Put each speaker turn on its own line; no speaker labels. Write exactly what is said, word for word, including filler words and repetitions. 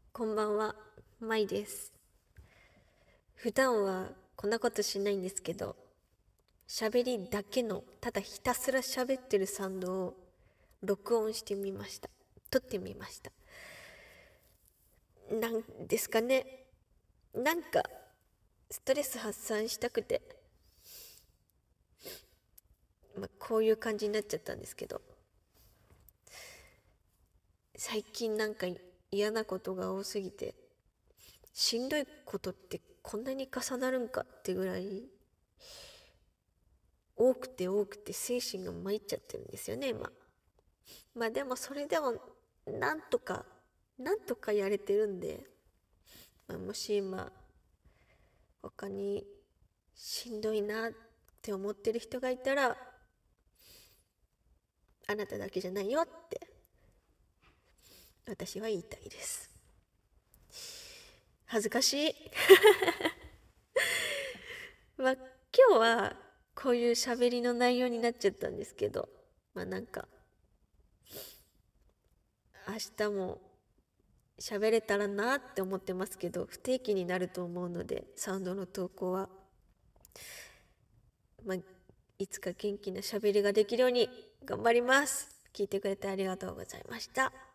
こんばんは、まいです。普段はこんなことしないんですけど、喋りだけの、ただひたすら喋ってるサウンドを録音してみました。撮ってみました。なんですかね。なんか、ストレス発散したくて、まあ、こういう感じになっちゃったんですけど、最近なんか嫌なことが多すぎて、しんどいことってこんなに重なるんかってぐらい多くて多くて精神が参っちゃってるんですよね、今。まあでもそれでもなんとかなんとかやれてるんで、まあ、もし今他にしんどいなって思ってる人がいたら、あなただけじゃないよって私は言いたいです。恥ずかしい。まあ今日はこういう喋りの内容になっちゃったんですけど、まあなんか明日も喋れたらなって思ってますけど、不定期になると思うので、サウンドの投稿は、まあ、いつか元気な喋りができるように頑張ります。聞いてくれてありがとうございました。